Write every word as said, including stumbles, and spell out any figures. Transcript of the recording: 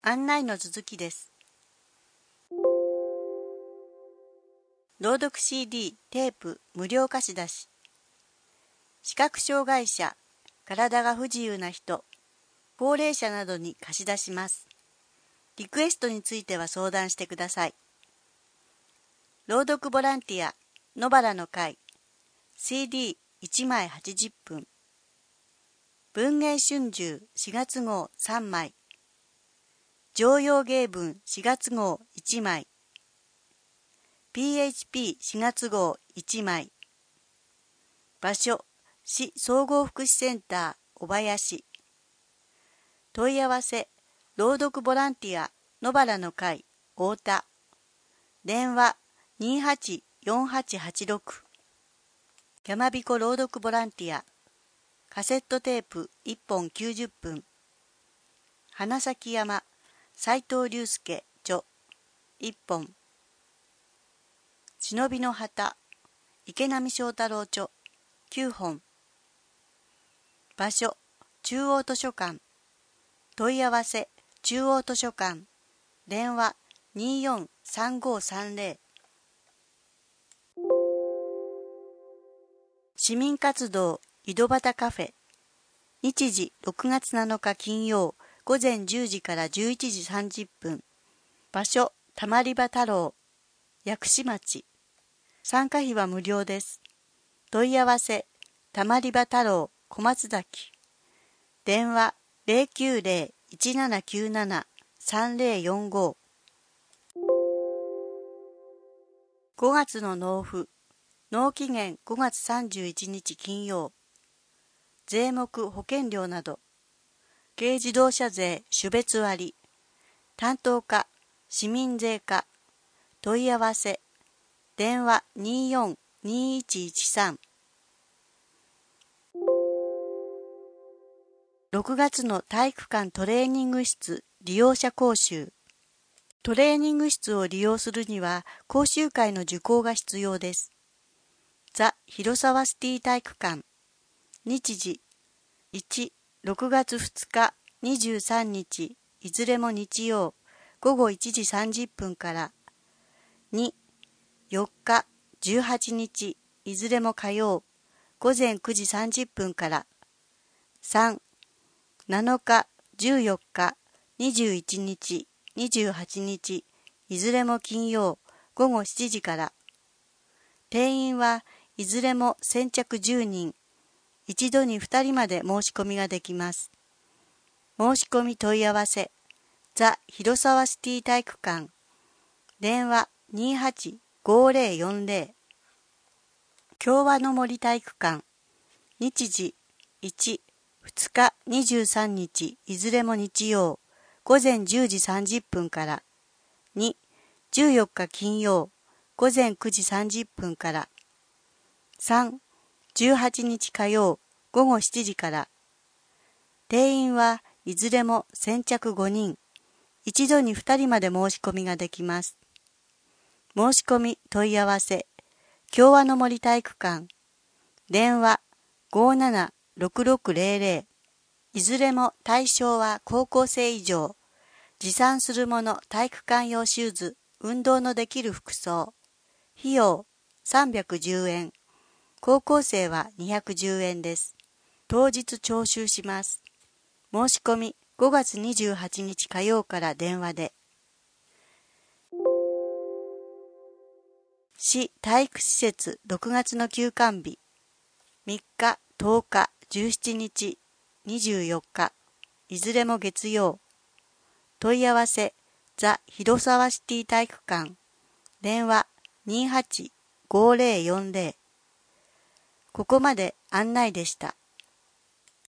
案内の続きです。朗読 シーディー、テープ、無料貸し出し。視覚障害者、体が不自由な人、高齢者などに貸し出します。リクエストについては相談してください。朗読ボランティア、野原の会、シーディーいち 枚はちじゅっぷん。文藝春秋しがつ号さんまい。常用芸文しがつ号いちまい。ピーエイチピーしがつ号いちまい。場所、市総合福祉センター小林。問い合わせ、朗読ボランティア野原の会太田。電話にはちよんはちはちろく。やまびこ朗読ボランティアカセットテープいっぽんきゅうじゅっぷん。花咲山斉藤隆介著いっぽん。忍びの旗池波正太郎著きゅうほん。場所中央図書館。問い合わせ中央図書館。電話によんさんごさんぜろ。市民活動井戸端カフェ。日時ろくがつなのか金曜午前じゅうじからじゅういちじさんじゅっぷん。場所たまり場太郎薬師町。参加費は無料です。問い合わせたまり場太郎小松崎。電話 ゼロきゅうゼロ いちななきゅうなな さんゼロよんご。ごがつの納付。納期限ごがつさんじゅういちにち金曜。税目保険料など。軽自動車税種別割。担当課市民税課。問い合わせ電話によんにいちいちさん。ろくがつの体育館トレーニング室利用者講習。トレーニング室を利用するには講習会の受講が必要です。ザ・広沢シティ体育館。日時いち、ろくがつふつか、にじゅうさんにち、いずれも日曜、ごごいちじさんじゅっぷんからに、よっか、じゅうはちにち、いずれも火曜、ごぜんくじさんじゅっぷんからさん、なのか、じゅうよっか、にじゅういちにち、にじゅうはちにち、いずれも金曜、ごごしちじから。定員はいずれも先着じゅうにん、一度にふたりまで申し込みができます。申し込み問い合わせ、ザ・広沢シティ体育館。電話にはちごゼロよんゼロ。共和の森体育館。日時いち、ふつか、にじゅうさんにち、いずれも日曜、ごぜんじゅうじさんじゅっぷんからに、じゅうよっか金曜、ごぜんくじさんじゅっぷんからさん、じゅうはちにち火曜、ごごしちじから。定員はいずれも先着ごにん、一度にふたりまで申し込みができます。申し込み問い合わせ、共和の森体育館。電話ごーななろくろくゼロゼロ。いずれも対象は高校生以上。持参するもの体育館用シューズ、運動のできる服装。費用さんびゃくじゅうえん。高校生はにひゃくじゅうえんです。当日徴収します。申し込みごがつにじゅうはちにち火曜から電話で。市体育施設ろくがつの休館日。みっか、とおか、じゅうしちにち、にじゅうよっか、いずれも月曜。問い合わせ、ザ・広沢シティ体育館。電話にはちごゼロよんゼロ。ここまで案内でした。